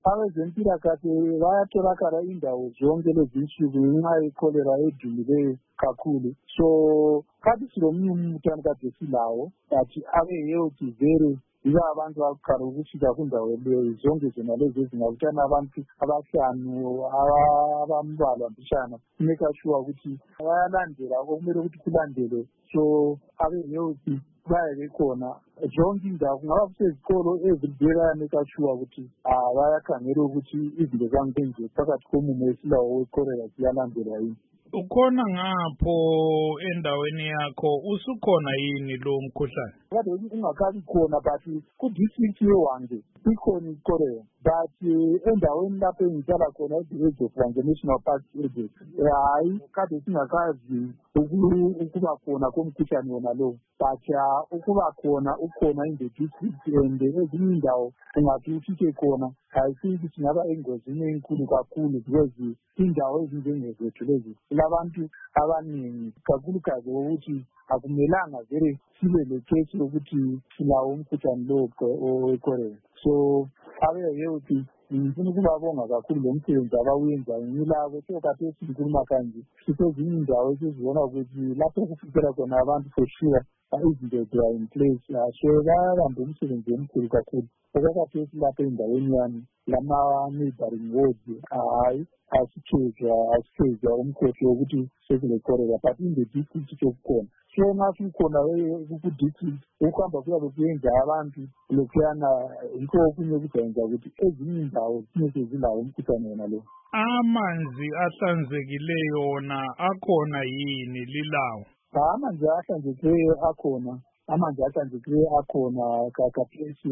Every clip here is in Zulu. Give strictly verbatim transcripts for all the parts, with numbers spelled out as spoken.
abezempilakahle bayatholakala indawo zonke lezi insuku ngenxa yekholera edumileyo kakhulu. So kade silomunye umbuthano kade silawo but abe-health vere yiba abantu bakukhala ukufika kundawo leyo zonke zona lezi ezingabuthana abantu abahlanu abambalwa mbishana kumeka sure ukuthi bayalandela okumele ukuthi kulandelwe. So abe-health baye bekhona zonke indawo kungaba kusezikolo everyday bayameka sure ukuthi um bayakhangela ukuthi izinto zangisenje phakathi komumo esilawo wekholera ziyalandelwa yini. Ukhona ngapho endaweni yakho usukhona yini lo mkhuhlane? Kade ungakabi khona but ku-district yeWange ikhona ikholera but endaweni lapho engihlala khona e-Village of Wange National Park Project hayi kade singakazi ukuba khona komkhuhlane wona lo but ukuba khona ukhona in the district and ezinye indawo ungathi ufike khona ayisithi singaba engozini enkulu kakhulu because indawo ezinjengezethu lezi kulabantu abaningi kakhulukazi ukuthi akumelanga vele sibe lekesi yokuthi silawo umkhuhlane lo wekholera. So abe-health ngifuna ukubabonga kakhulu lo msebenzi abawenzayo ngilabo so kade esikhuluma kanje sisezinye indawo esizibona ukuthi lapho kufikela khona abantu for sure izinto they are in place. So bayabamba umsebenzi omkhulu kakhulu okwakade esilapho endaweni yami lama-neighboring wards hayi asichezwa asichezwa umkhosi wokuthi sekulekholera but in the district sokukhona. So ngathi ukhona ku-district ukuhamba kuyabe kuyenza abantu lokhuyana yikho okunye kuzenza ukuthi ezinye indawo zingeke zilawo umkhuhlane wona lo. Amanzi ahlanzekileyo wona akhona yini lilawo? Amanzi ahlanzekileyo akhona amanzi ahlanzekileyo akhona kakaphesi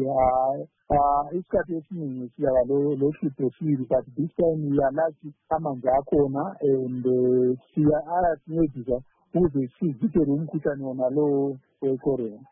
isikhathi esiningi siyaba lohlupho sibili but this time yalathi amanzi akhona and ayasincedisa ukuze sivikele umkhuhlane wona lo wekholera.